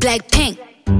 Blackpink,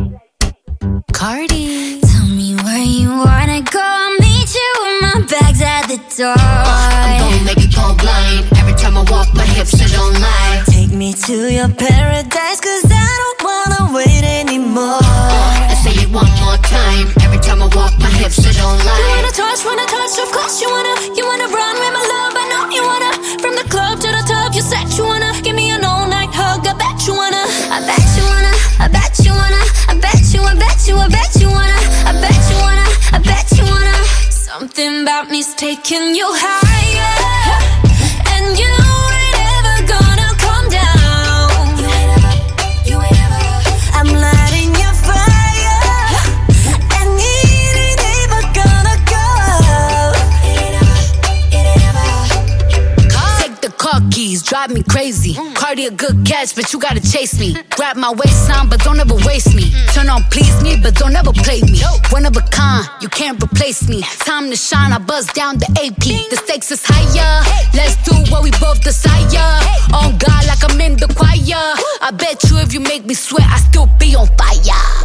Cardi. Tell me where you wanna go, I'll meet you with my bags at the door. I'm gonna make it go blind. Every time I walk, my hips they don't lie. Take me to your paradise, cause I don't wanna wait anymore. Let's say it one more time. Every time I walk, my hips they don't lie. You wanna touch, of course you wanna run with my love, I know you wanna. From the club to the top, you said you wanna give me an all-night hug, I bet you wanna. I bet you wanna, I bet you wanna, I bet you, I bet you, I bet you wanna. I bet you wanna, I bet you wanna. Something about me's taking you higher, and you ain't ever gonna come down. You ain't ever. I'm lighting your fire, and it ain't ever gonna go out. It ain't ever. Take the car keys, drive me crazy. Cardi a good catch, but you gotta chase me. Grab my waistline, but don't ever waste me. Turn on please me, but don't ever play me. One of a kind, you can't replace me. Time to shine, I buzz down the AP. The stakes is higher, let's do what we both desire. On God like I'm in the choir. I bet you if you make me sweat, I still be on fire.